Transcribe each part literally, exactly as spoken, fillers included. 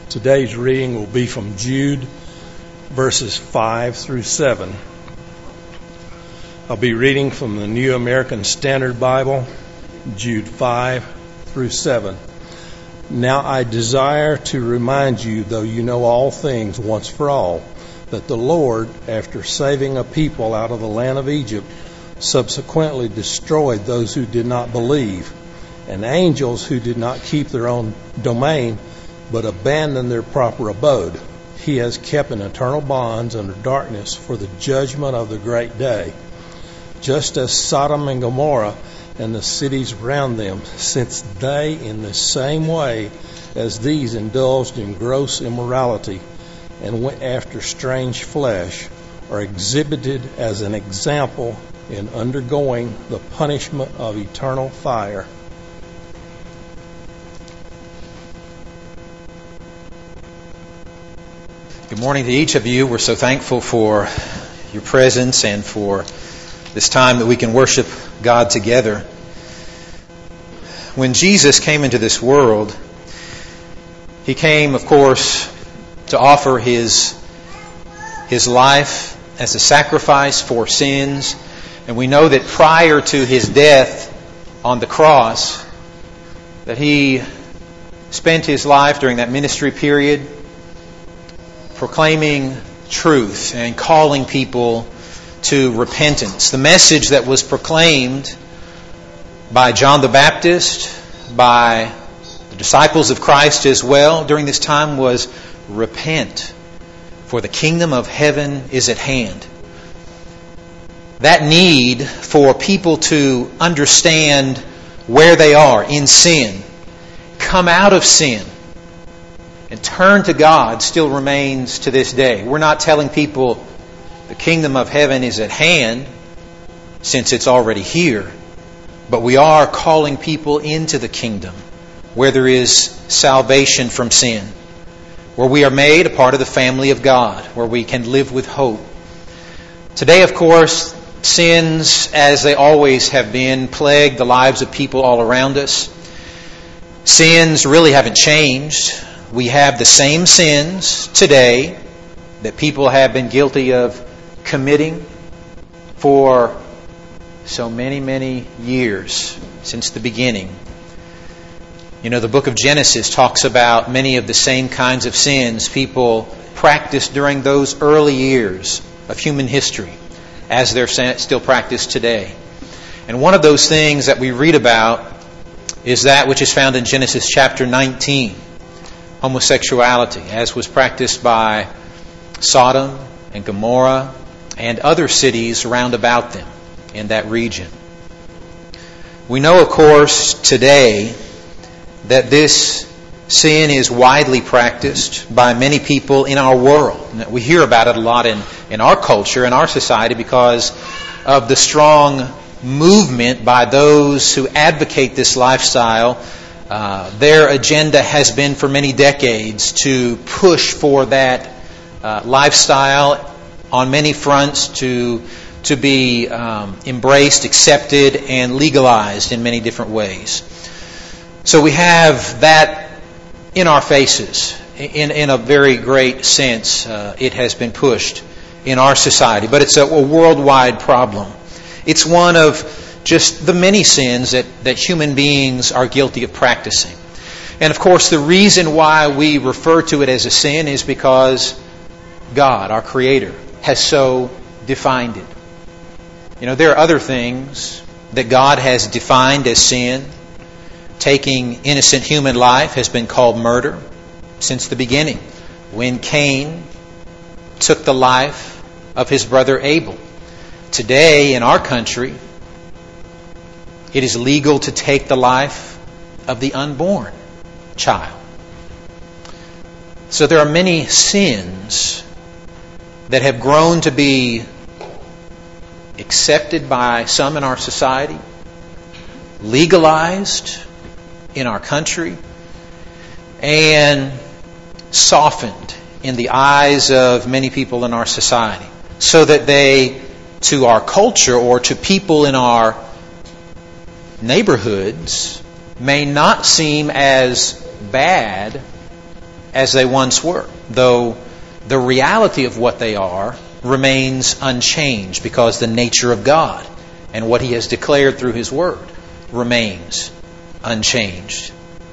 Today's reading will be from Jude, verses five through seven. I'll be reading from the New American Standard Bible, Jude five through seven. Now I desire to remind you, though you know all things once for all, that the Lord, after saving a people out of the land of Egypt, subsequently destroyed those who did not believe, and angels who did not keep their own domain, but abandoned their proper abode. He has kept in eternal bonds under darkness for the judgment of the great day, just as Sodom and Gomorrah and the cities around them, since they in the same way as these indulged in gross immorality and went after strange flesh, are exhibited as an example in undergoing the punishment of eternal fire. Good morning to each of you. We're so thankful for your presence and for this time that we can worship God together. When Jesus came into this world, He came, of course, to offer His, His life as a sacrifice for sins. And we know that prior to His death on the cross, that He spent His life during that ministry period proclaiming truth and calling people to repentance. The message that was proclaimed by John the Baptist, by the disciples of Christ as well during this time was, repent, for the kingdom of heaven is at hand. That need for people to understand where they are in sin, come out of sin, and turn to God still remains to this day. We're not telling people the kingdom of heaven is at hand, since it's already here. But we are calling people into the kingdom, where there is salvation from sin, where we are made a part of the family of God, where we can live with hope. Today, of course, sins, as they always have been, plague the lives of people all around us. Sins really haven't changed. We have the same sins today that people have been guilty of committing for so many, many years since the beginning. You know, the book of Genesis talks about many of the same kinds of sins people practiced during those early years of human history as they're still practiced today. And one of those things that we read about is that which is found in Genesis chapter nineteen. Homosexuality, as was practiced by Sodom and Gomorrah and other cities round about them in that region. We know, of course, today that this sin is widely practiced by many people in our world. We hear about it a lot in, in our culture, in our society, because of the strong movement by those who advocate this lifestyle. Uh, their agenda has been for many decades to push for that uh, lifestyle on many fronts to to be um, embraced, accepted, and legalized in many different ways. So we have that in our faces. In, in a very great sense, uh, it has been pushed in our society. But it's a, a worldwide problem. It's one of just the many sins that, that human beings are guilty of practicing. And of course, the reason why we refer to it as a sin is because God, our Creator, has so defined it. You know, there are other things that God has defined as sin. Taking innocent human life has been called murder since the beginning, when Cain took the life of his brother Abel. Today, in our country, it is legal to take the life of the unborn child. So there are many sins that have grown to be accepted by some in our society, legalized in our country, and softened in the eyes of many people in our society, so that they, to our culture or to people in our neighborhoods, may not seem as bad as they once were, though the reality of what they are remains unchanged because the nature of God and what He has declared through His Word remains unchanged.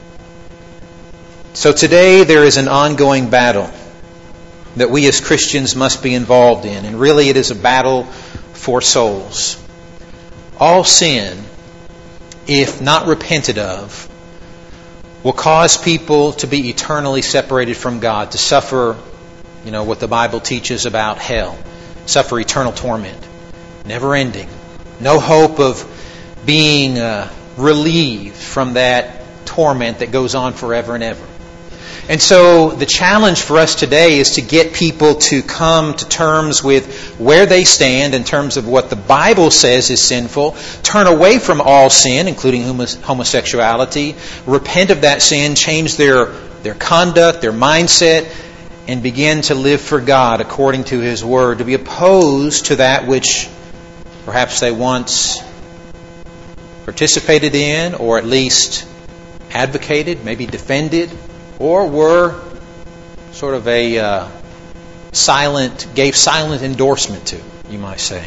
So today there is an ongoing battle that we as Christians must be involved in, and really it is a battle for souls. All sin, if not repented of, will cause people to be eternally separated from God, to suffer, you know, what the Bible teaches about hell, suffer eternal torment, never ending, no hope of being uh, relieved from that torment that goes on forever and ever. And so the challenge for us today is to get people to come to terms with where they stand in terms of what the Bible says is sinful, turn away from all sin, including homosexuality, repent of that sin, change their, their conduct, their mindset, and begin to live for God according to His Word, to be opposed to that which perhaps they once participated in, or at least advocated, maybe defended, or were sort of a uh, silent, gave silent endorsement to, you might say.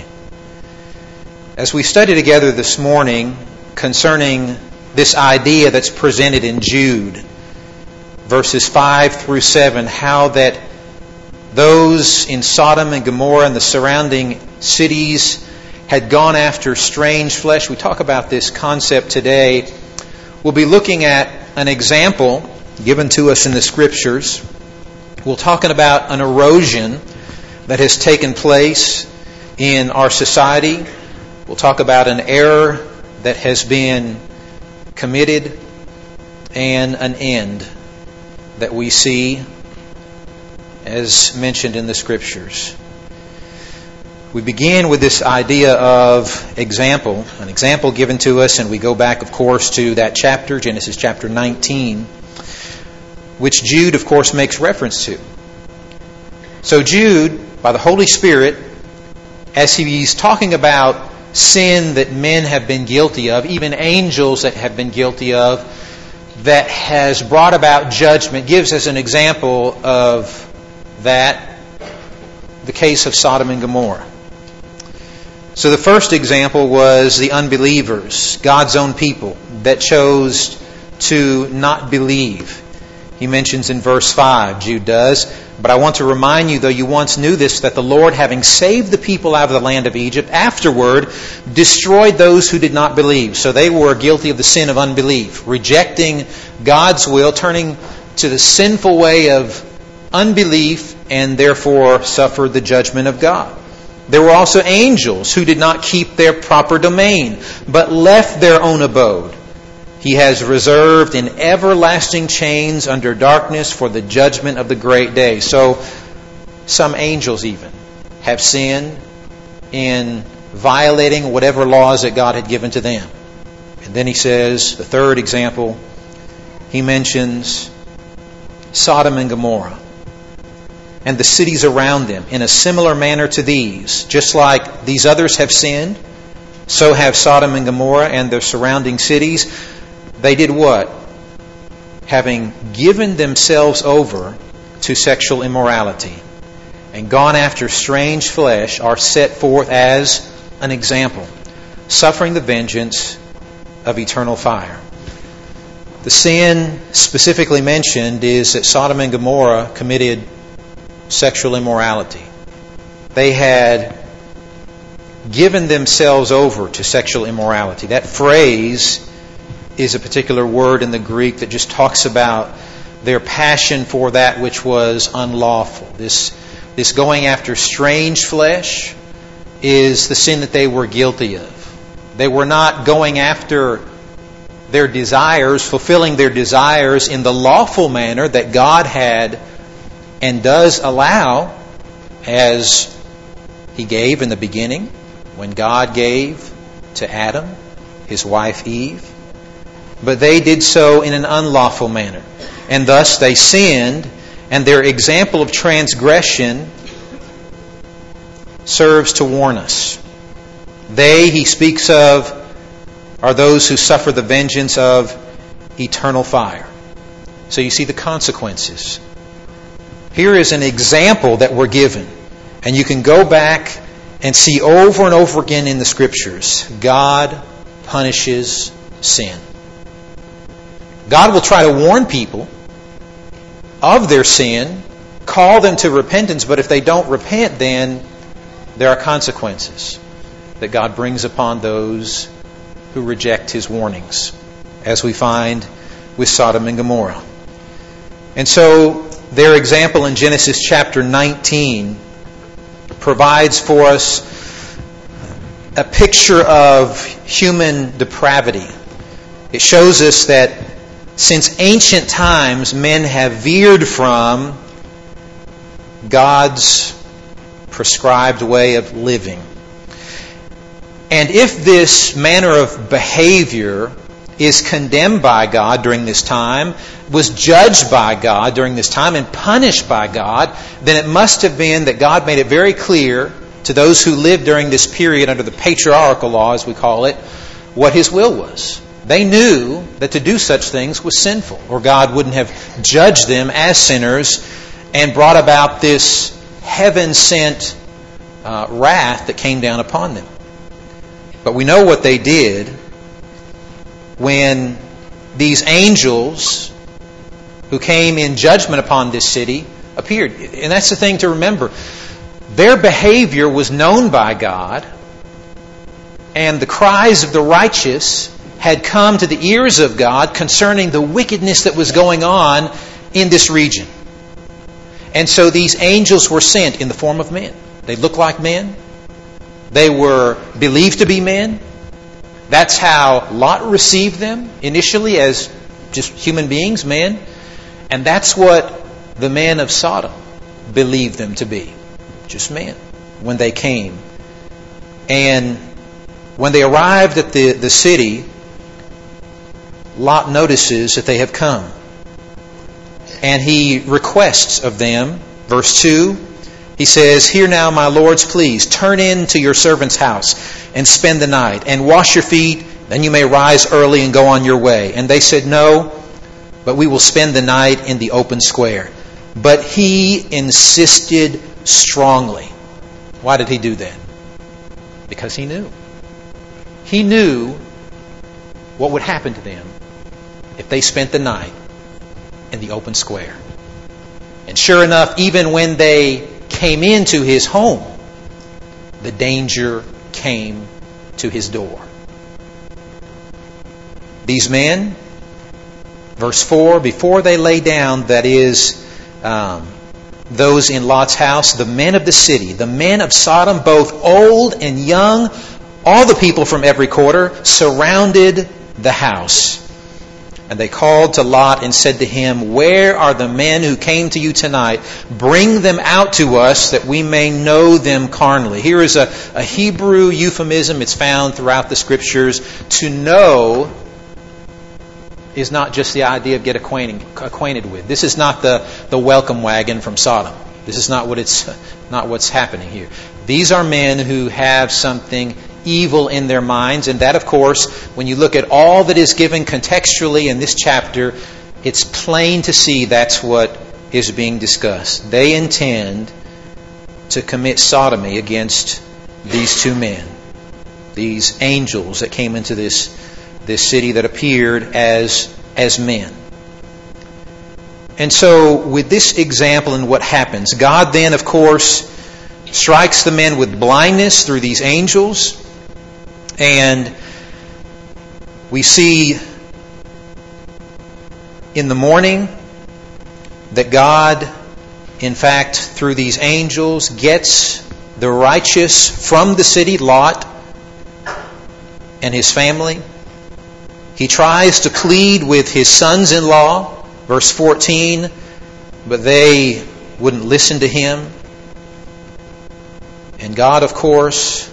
As we study together this morning concerning this idea that's presented in Jude, verses five through seven, how that those in Sodom and Gomorrah and the surrounding cities had gone after strange flesh. We talk about this concept today. We'll be looking at an example given to us in the Scriptures. We'll talk about an erosion that has taken place in our society. We'll talk about an error that has been committed and an end that we see as mentioned in the Scriptures. We begin with this idea of example, an example given to us, and we go back, of course, to that chapter, Genesis chapter nineteen, which Jude, of course, makes reference to. So Jude, by the Holy Spirit, as he's talking about sin that men have been guilty of, even angels that have been guilty of, that has brought about judgment, gives us an example of that, the case of Sodom and Gomorrah. So the first example was the unbelievers, God's own people, that chose to not believe. He mentions in verse five, Jude does, "But I want to remind you, though you once knew this, that the Lord, having saved the people out of the land of Egypt, afterward destroyed those who did not believe." So they were guilty of the sin of unbelief, rejecting God's will, turning to the sinful way of unbelief, and therefore suffered the judgment of God. There were also angels who did not keep their proper domain, but left their own abode. He has reserved in everlasting chains under darkness for the judgment of the great day. So some angels even have sinned in violating whatever laws that God had given to them. And then he says, the third example, he mentions Sodom and Gomorrah and the cities around them in a similar manner to these. Just like these others have sinned, so have Sodom and Gomorrah and their surrounding cities. They did what? Having given themselves over to sexual immorality and gone after strange flesh, are set forth as an example, suffering the vengeance of eternal fire. The sin specifically mentioned is that Sodom and Gomorrah committed sexual immorality. They had given themselves over to sexual immorality. That phrase is a particular word in the Greek that just talks about their passion for that which was unlawful. This, this going after strange flesh is the sin that they were guilty of. They were not going after their desires, fulfilling their desires in the lawful manner that God had and does allow, as He gave in the beginning, when God gave to Adam, his wife Eve. But they did so in an unlawful manner. And thus they sinned, and their example of transgression serves to warn us. They, he speaks of, are those who suffer the vengeance of eternal fire. So you see the consequences Here is an example that we're given. And you can go back and see over and over again in the Scriptures, God punishes sin. God will try to warn people of their sin, call them to repentance, but if they don't repent, then there are consequences that God brings upon those who reject His warnings, as we find with Sodom and Gomorrah. And so their example in Genesis chapter nineteen provides for us a picture of human depravity. It shows us that since ancient times, men have veered from God's prescribed way of living. And if this manner of behavior is condemned by God during this time, was judged by God during this time, and punished by God, then it must have been that God made it very clear to those who lived during this period under the patriarchal law, as we call it, what His will was. They knew that to do such things was sinful, or God wouldn't have judged them as sinners and brought about this heaven-sent uh, wrath that came down upon them. But we know what they did when these angels who came in judgment upon this city appeared. And that's the thing to remember. Their behavior was known by God, and the cries of the righteous had come to the ears of God concerning the wickedness that was going on in this region. And so these angels were sent in the form of men. They looked like men. They were believed to be men. That's how Lot received them initially, as just human beings, men. And that's what the men of Sodom believed them to be, just men, when they came. And when they arrived at the, the city, Lot notices that they have come. And he requests of them, verse two, he says, "Hear now, my lords, please, turn in to your servant's house and spend the night, and wash your feet, then you may rise early and go on your way." And they said, "No, but we will spend the night in the open square." But he insisted strongly. Why did he do that? Because he knew. He knew what would happen to them if they spent the night in the open square. And sure enough, even when they came into his home, the danger came to his door. These men, verse four, before they lay down, that is, um, those in Lot's house, the men of the city, the men of Sodom, both old and young, all the people from every quarter, surrounded the house. And they called to Lot and said to him, "Where are the men who came to you tonight? Bring them out to us that we may know them carnally." Here is a, a Hebrew euphemism. It's found throughout the Scriptures. To know is not just the idea of get acquainted, acquainted with. This is not the, the welcome wagon from Sodom. This is not what it's not what's happening here. These are men who have something evil in their minds, and that, of course, when you look at all that is given contextually in this chapter, it's plain to see that's what is being discussed. They intend to commit sodomy against these two men, these angels that came into this, this city that appeared as, as men. And so, with this example and what happens, God then, of course, strikes the men with blindness through these angels. And we see in the morning that God, in fact, through these angels, gets the righteous from the city, Lot and his family. He tries to plead with his sons-in-law, verse fourteen, but they wouldn't listen to him. And God, of course,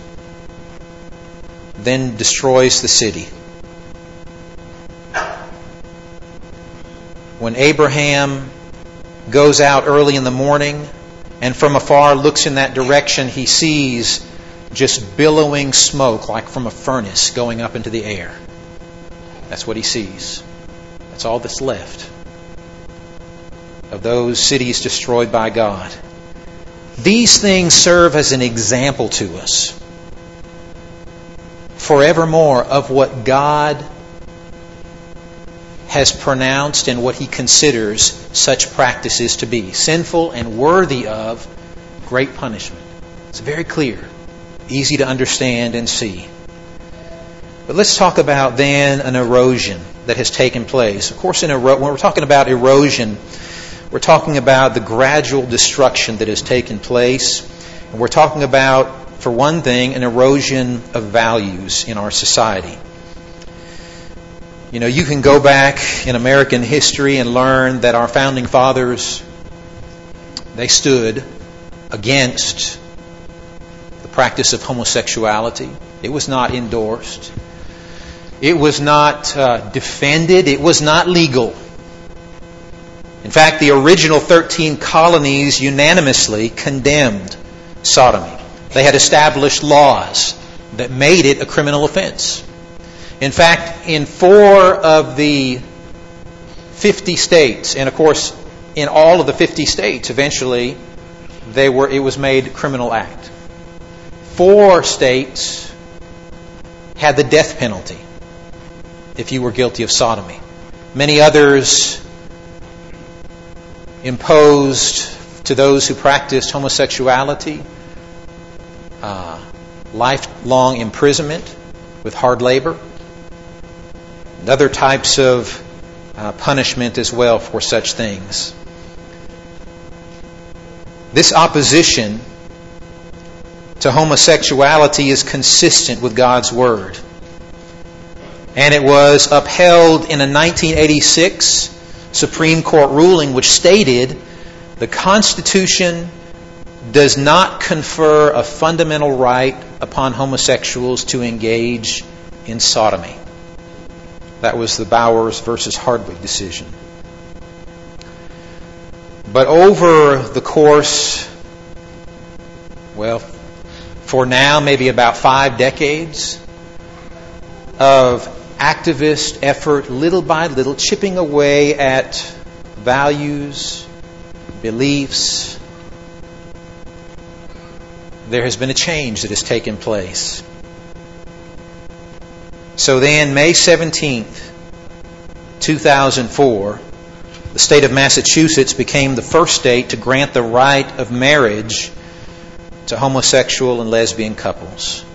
then destroys the city. When Abraham goes out early in the morning and from afar looks in that direction, he sees just billowing smoke like from a furnace going up into the air. That's what he sees. That's all that's left of those cities destroyed by God. These things serve as an example to us forevermore of what God has pronounced and what He considers such practices to be, sinful and worthy of great punishment. It's very clear, easy to understand and see. But let's talk about then an erosion that has taken place. Of course, in ero- when we're talking about erosion, we're talking about the gradual destruction that has taken place. And we're talking about, for one thing, an erosion of values in our society. You know, you can go back in American history and learn that our founding fathers, they stood against the practice of homosexuality. It was not endorsed. It was not uh, defended. It was not legal. In fact, the original thirteen colonies unanimously condemned sodomy. They had established laws that made it a criminal offense. In fact, in four of the fifty states, and of course, in all of the fifty states, eventually, they were it was made a criminal act. Four states had the death penalty if you were guilty of sodomy. Many others imposed to those who practiced homosexuality uh, lifelong imprisonment with hard labor and other types of uh, punishment as well for such things. This opposition to homosexuality is consistent with God's Word. And it was upheld in a nineteen eighty-six Supreme Court ruling which stated the Constitution does not confer a fundamental right upon homosexuals to engage in sodomy. That was the Bowers versus Hardwick decision. But over the course, well, for now, maybe about five decades of activist effort, little by little, chipping away at values, beliefs, there has been a change that has taken place. So then, May seventeenth, two thousand four, the state of Massachusetts became the first state to grant the right of marriage to homosexual and lesbian couples.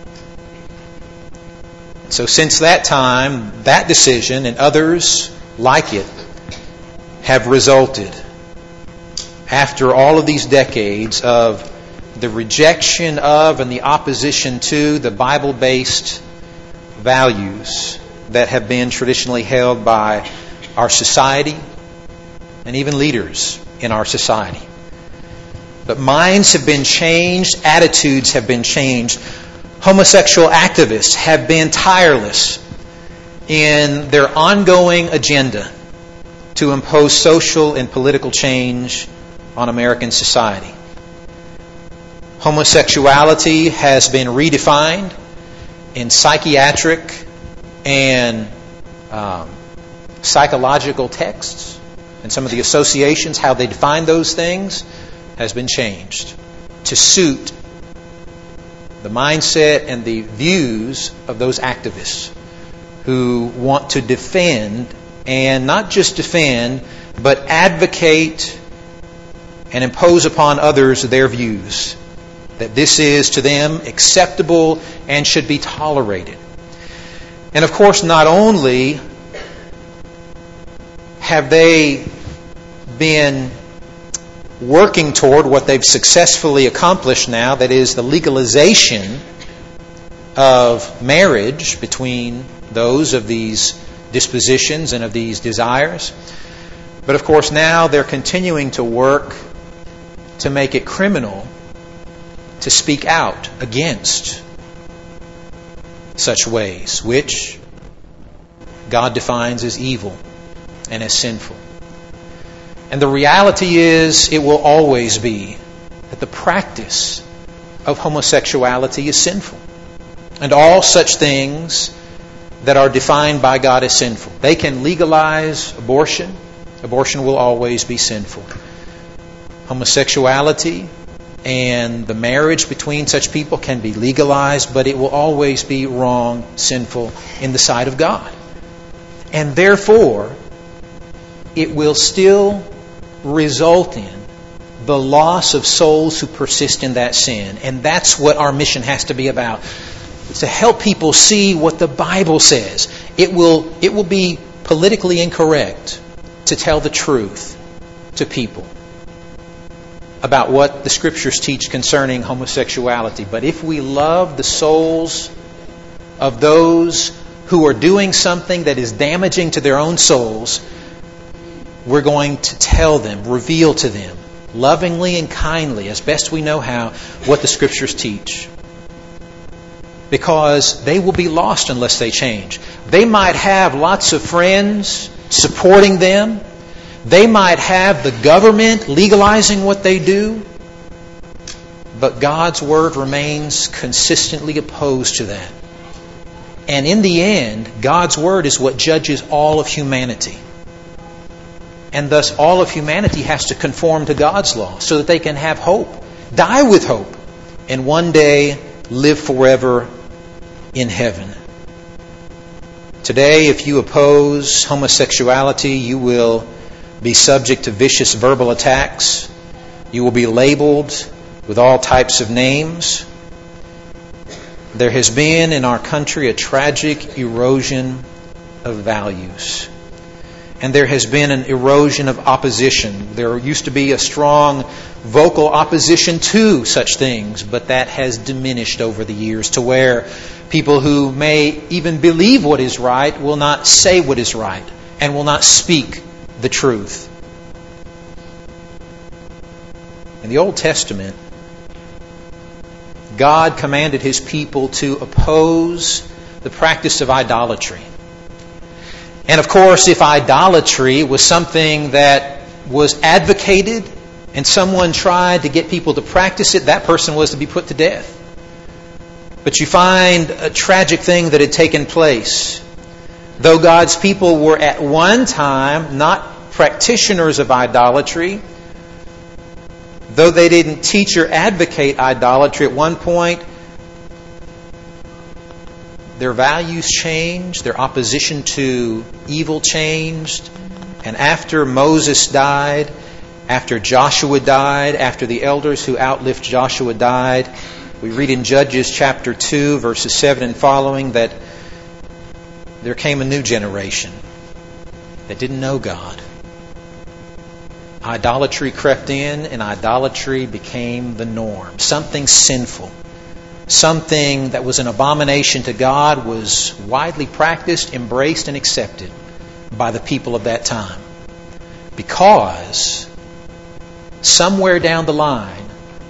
So since that time, that decision and others like it have resulted, after all of these decades of the rejection of and the opposition to the Bible-based values that have been traditionally held by our society and even leaders in our society. But minds have been changed, attitudes have been changed. Homosexual activists have been tireless in their ongoing agenda to impose social and political change on American society. Homosexuality has been redefined in psychiatric and um, psychological texts, and some of the associations, how they define those things, has been changed to suit the mindset and the views of those activists who want to defend, and not just defend, but advocate and impose upon others their views, that this is to them acceptable and should be tolerated. And of course, not only have they been working toward what they've successfully accomplished now, that is the legalization of marriage between those of these dispositions and of these desires. But of course now they're continuing to work to make it criminal to speak out against such ways, which God defines as evil and as sinful. And the reality is, it will always be that the practice of homosexuality is sinful. And all such things that are defined by God as sinful. They can legalize abortion. Abortion will always be sinful. Homosexuality and the marriage between such people can be legalized, but it will always be wrong, sinful in the sight of God. And therefore, it will still result in the loss of souls who persist in that sin. And that's what our mission has to be about. It's to help people see what the Bible says. It will, it will be politically incorrect to tell the truth to people about what the Scriptures teach concerning homosexuality. But if we love the souls of those who are doing something that is damaging to their own souls, we're going to tell them, reveal to them, lovingly and kindly, as best we know how, what the Scriptures teach. Because they will be lost unless they change. They might have lots of friends supporting them. They might have the government legalizing what they do. But God's Word remains consistently opposed to that. And in the end, God's Word is what judges all of humanity. And thus all of humanity has to conform to God's law so that they can have hope, die with hope, and one day live forever in heaven. Today, if you oppose homosexuality, you will be subject to vicious verbal attacks. You will be labeled with all types of names. There has been in our country a tragic erosion of values. And there has been an erosion of opposition. There used to be a strong vocal opposition to such things, but that has diminished over the years to where people who may even believe what is right will not say what is right and will not speak the truth. In the Old Testament, God commanded His people to oppose the practice of idolatry. And of course, if idolatry was something that was advocated and someone tried to get people to practice it, that person was to be put to death. But you find a tragic thing that had taken place. Though God's people were at one time not practitioners of idolatry, though they didn't teach or advocate idolatry at one point, their values changed, their opposition to evil changed. And after Moses died, after Joshua died, after the elders who outlived Joshua died, we read in Judges chapter two, verses seven and following, that there came a new generation that didn't know God. Idolatry crept in, and idolatry became the norm. Something sinful, something that was an abomination to God was widely practiced, embraced, and accepted by the people of that time. Because somewhere down the line,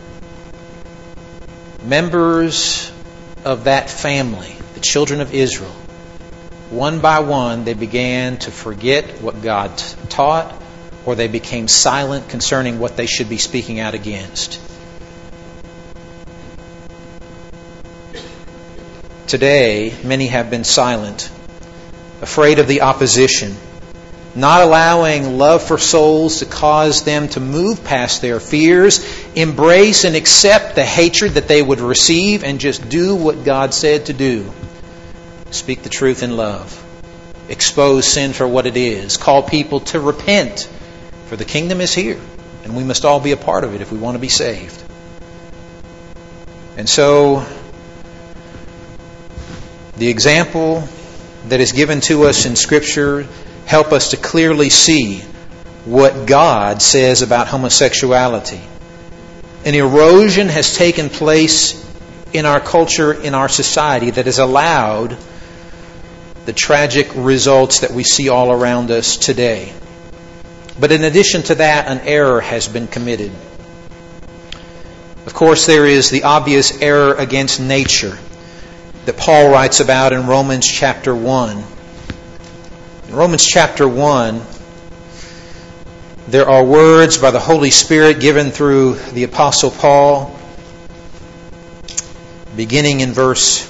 members of that family, the children of Israel, one by one, they began to forget what God taught, or they became silent concerning what they should be speaking out against. Today, many have been silent, afraid of the opposition, not allowing love for souls to cause them to move past their fears, embrace and accept the hatred that they would receive, and just do what God said to do. Speak the truth in love. Expose sin for what it is. Call people to repent, for the kingdom is here, and we must all be a part of it if we want to be saved. And so, the example that is given to us in Scripture help us to clearly see what God says about homosexuality. An erosion has taken place in our culture, in our society, that has allowed the tragic results that we see all around us today. But in addition to that, an error has been committed. Of course, there is the obvious error against nature that Paul writes about in Romans chapter one. In Romans chapter one, there are words by the Holy Spirit given through the Apostle Paul, beginning in verse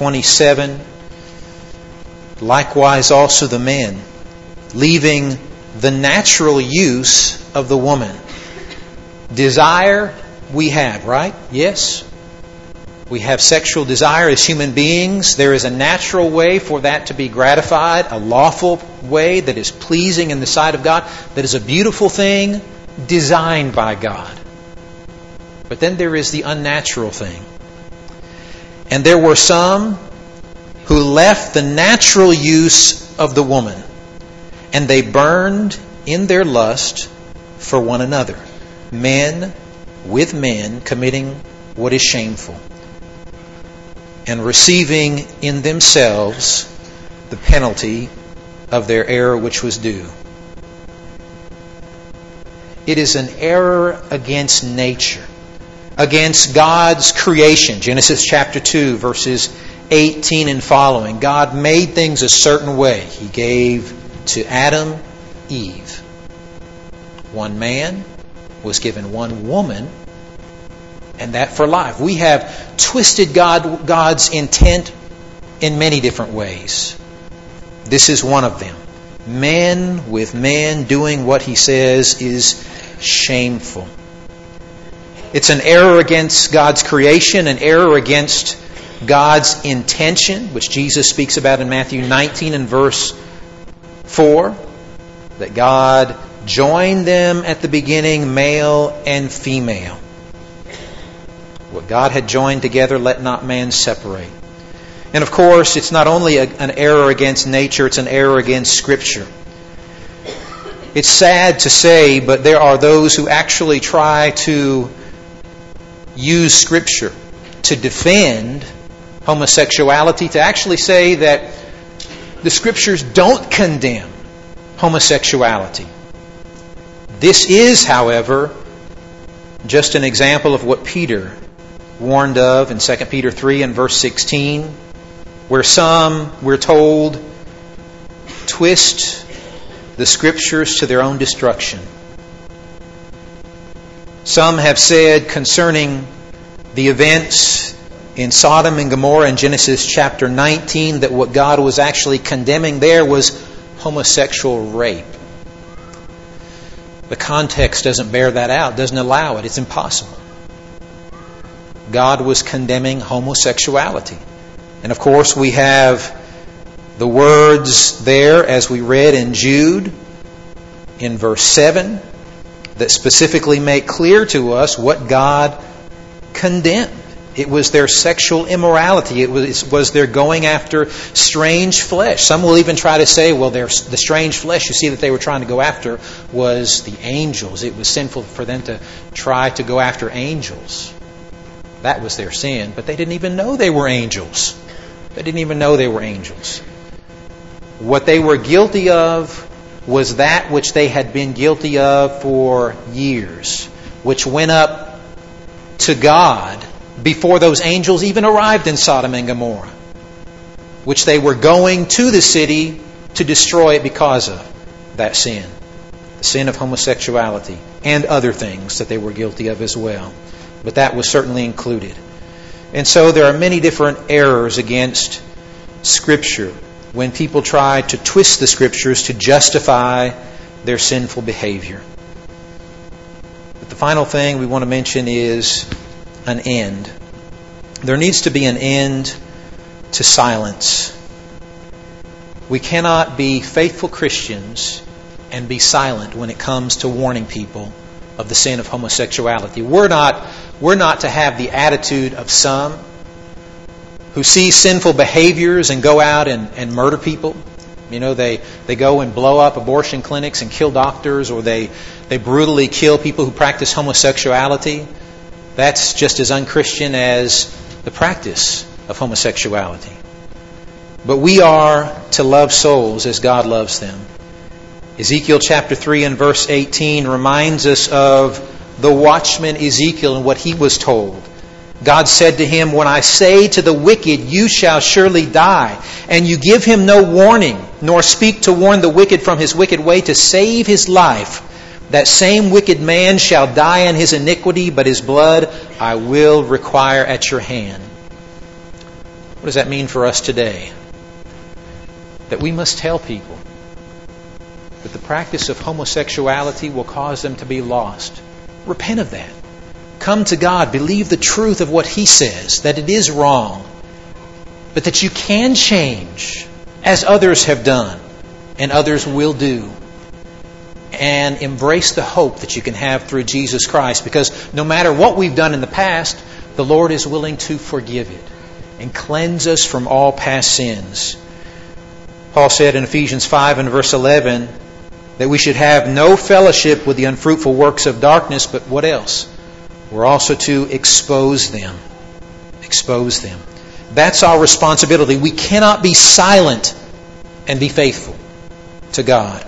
twenty-seven. Likewise also the men, leaving the natural use of the woman. Desire we have, right? Yes. We have sexual desire as human beings. There is a natural way for that to be gratified, a lawful way that is pleasing in the sight of God, that is a beautiful thing designed by God. But then there is the unnatural thing. And there were some who left the natural use of the woman, and they burned in their lust for one another. Men with men committing what is shameful, and receiving in themselves the penalty of their error which was due. It is an error against nature, against God's creation. Genesis chapter two, verses eighteen and following. God made things a certain way. He gave to Adam Eve. One man was given one woman, and that for life. We have twisted God, God's intent in many different ways. This is one of them. Men with men doing what He says is shameful. It's an error against God's creation, an error against God's intention, which Jesus speaks about in Matthew nineteen and verse four, that God joined them at the beginning, male and female. What God had joined together, let not man separate. And of course, it's not only a, an error against nature, it's an error against Scripture. It's sad to say, but there are those who actually try to use Scripture to defend homosexuality, to actually say that the Scriptures don't condemn homosexuality. This is, however, just an example of what Peter warned of in Second Peter three and verse sixteen, where some, we're told, twist the Scriptures to their own destruction. Some have said concerning the events in Sodom and Gomorrah in Genesis chapter nineteen that what God was actually condemning there was homosexual rape. The context doesn't bear that out, doesn't allow it. It's impossible. God was condemning homosexuality. And of course we have the words there as we read in Jude in verse seven that specifically make clear to us what God condemned. It was their sexual immorality. It was, was their going after strange flesh. Some will even try to say, well, the strange flesh you see that they were trying to go after was the angels. It was sinful for them to try to go after angels. That was their sin. But they didn't even know they were angels. They didn't even know they were angels. What they were guilty of was that which they had been guilty of for years, which went up to God before those angels even arrived in Sodom and Gomorrah, which they were going to the city to destroy it because of that sin, the sin of homosexuality, and other things that they were guilty of as well. But that was certainly included. And so there are many different errors against Scripture when people try to twist the Scriptures to justify their sinful behavior. But the final thing we want to mention is an end. There needs to be an end to silence. We cannot be faithful Christians and be silent when it comes to warning people of the sin of homosexuality. We're not, we're not to have the attitude of some who see sinful behaviors and go out and, and murder people. You know, they, they go and blow up abortion clinics and kill doctors, or they, they brutally kill people who practice homosexuality. That's just as unchristian as the practice of homosexuality. But we are to love souls as God loves them. Ezekiel chapter three and verse eighteen reminds us of the watchman Ezekiel and what he was told. God said to him, "When I say to the wicked, you shall surely die, and you give him no warning, nor speak to warn the wicked from his wicked way to save his life, that same wicked man shall die in his iniquity, but his blood I will require at your hand." What does that mean for us today? That we must tell people but the practice of homosexuality will cause them to be lost. Repent of that. Come to God. Believe the truth of what He says, that it is wrong, but that you can change as others have done and others will do. And embrace the hope that you can have through Jesus Christ, because no matter what we've done in the past, the Lord is willing to forgive it and cleanse us from all past sins. Paul said in Ephesians five and verse eleven that we should have no fellowship with the unfruitful works of darkness, but what else? We're also to expose them. Expose them. That's our responsibility. We cannot be silent and be faithful to God.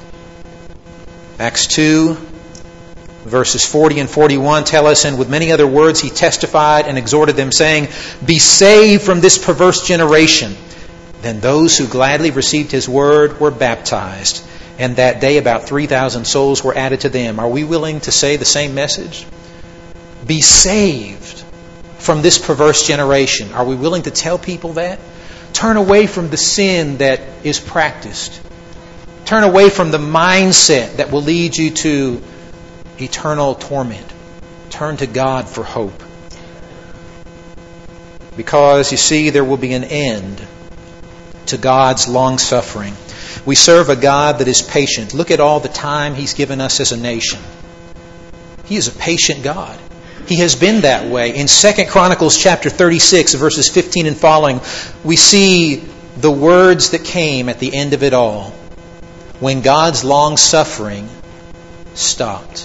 Acts two, verses forty and forty-one tell us, and with many other words he testified and exhorted them, saying, "Be saved from this perverse generation." Then those who gladly received his word were baptized, and that day about three thousand souls were added to them. Are we willing to say the same message? Be saved from this perverse generation. Are we willing to tell people that? Turn away from the sin that is practiced. Turn away from the mindset that will lead you to eternal torment. Turn to God for hope. Because, you see, there will be an end to God's long suffering. We serve a God that is patient. Look at all the time He's given us as a nation. He is a patient God. He has been that way. In Second Chronicles chapter thirty-six, verses fifteen and following, we see the words that came at the end of it all, when God's long suffering stopped.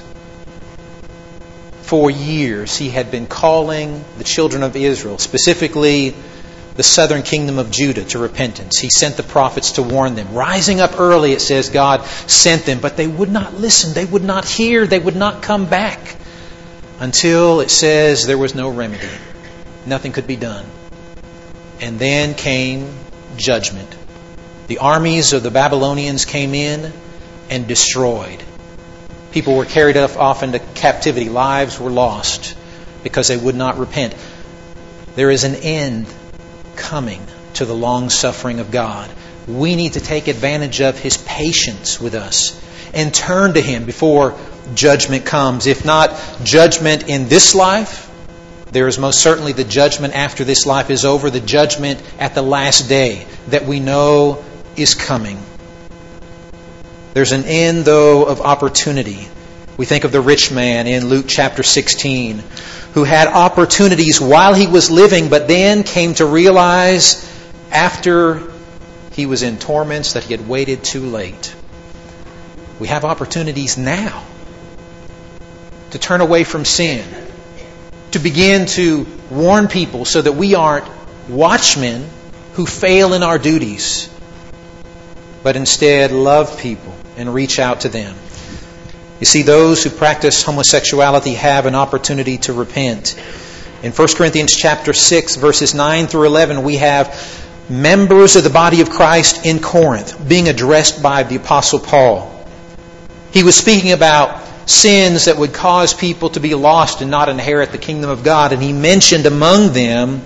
For years He had been calling the children of Israel, specifically the southern kingdom of Judah, to repentance. He sent the prophets to warn them. Rising up early, it says, God sent them, but they would not listen. They would not hear. They would not come back. Until, it says, there was no remedy. Nothing could be done. And then came judgment. The armies of the Babylonians came in and destroyed. People were carried off into captivity. Lives were lost because they would not repent. There is an end coming to the long suffering of God. We need to take advantage of His patience with us and turn to Him before judgment comes. If not judgment in this life, there is most certainly the judgment after this life is over, the judgment at the last day that we know is coming. There's an end, though, of opportunity. We think of the rich man in Luke chapter sixteen, who had opportunities while he was living, but then came to realize after he was in torments that he had waited too late. We have opportunities now to turn away from sin, to begin to warn people so that we aren't watchmen who fail in our duties, but instead love people and reach out to them. You see, those who practice homosexuality have an opportunity to repent. In First Corinthians chapter six, verses nine through eleven, we have members of the body of Christ in Corinth being addressed by the Apostle Paul. He was speaking about sins that would cause people to be lost and not inherit the kingdom of God. And he mentioned among them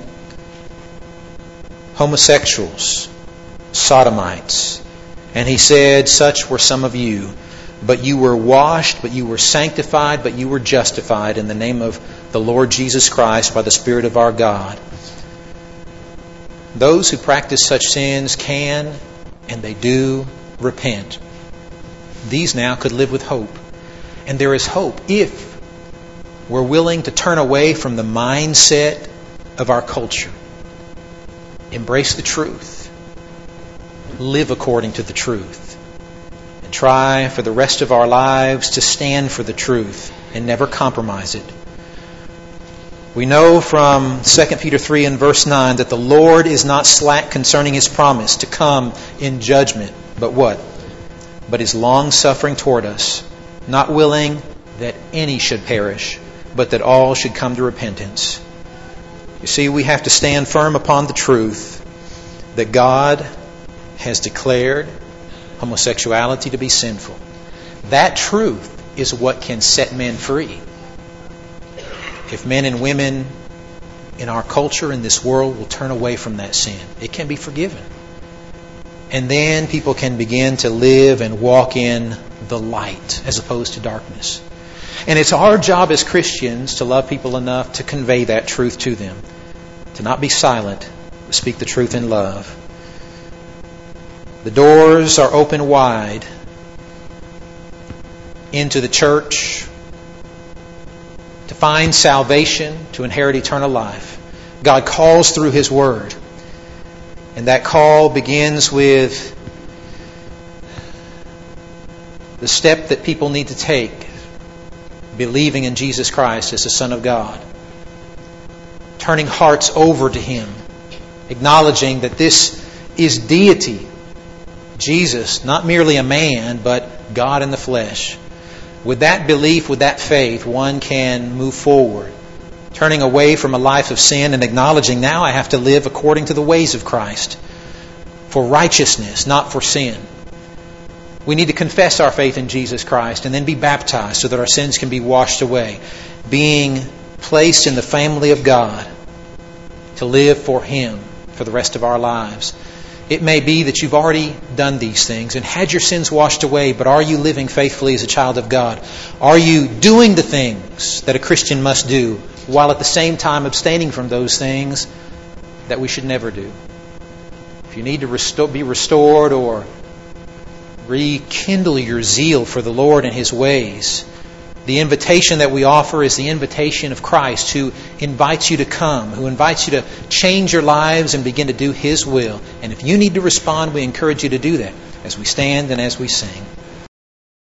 homosexuals, sodomites. And he said, such were some of you. But you were washed, but you were sanctified, but you were justified in the name of the Lord Jesus Christ by the Spirit of our God. Those who practice such sins can, and they do, repent. These now could live with hope. And there is hope if we're willing to turn away from the mindset of our culture. Embrace the truth. Live according to the truth. And try for the rest of our lives to stand for the truth and never compromise it. We know from Second Peter three and verse nine that the Lord is not slack concerning His promise to come in judgment. But what? But is long-suffering toward us, not willing that any should perish, but that all should come to repentance. You see, we have to stand firm upon the truth that God has declared homosexuality to be sinful. That truth is what can set men free. If men and women in our culture, in this world, will turn away from that sin, it can be forgiven. And then people can begin to live and walk in the light as opposed to darkness. And it's our job as Christians to love people enough to convey that truth to them. To not be silent, but speak the truth in love. The doors are open wide into the church to find salvation, to inherit eternal life. God calls through His Word. And that call begins with the step that people need to take, believing in Jesus Christ as the Son of God. Turning hearts over to Him, acknowledging that this is deity. Jesus, not merely a man, but God in the flesh. With that belief, with that faith, one can move forward, turning away from a life of sin and acknowledging now I have to live according to the ways of Christ, for righteousness, not for sin. We need to confess our faith in Jesus Christ and then be baptized so that our sins can be washed away, being placed in the family of God to live for Him for the rest of our lives. It may be that you've already done these things and had your sins washed away, but are you living faithfully as a child of God? Are you doing the things that a Christian must do while at the same time abstaining from those things that we should never do? If you need to restore, be restored or rekindle your zeal for the Lord and His ways, the invitation that we offer is the invitation of Christ, who invites you to come, who invites you to change your lives and begin to do His will. And if you need to respond, we encourage you to do that as we stand and as we sing.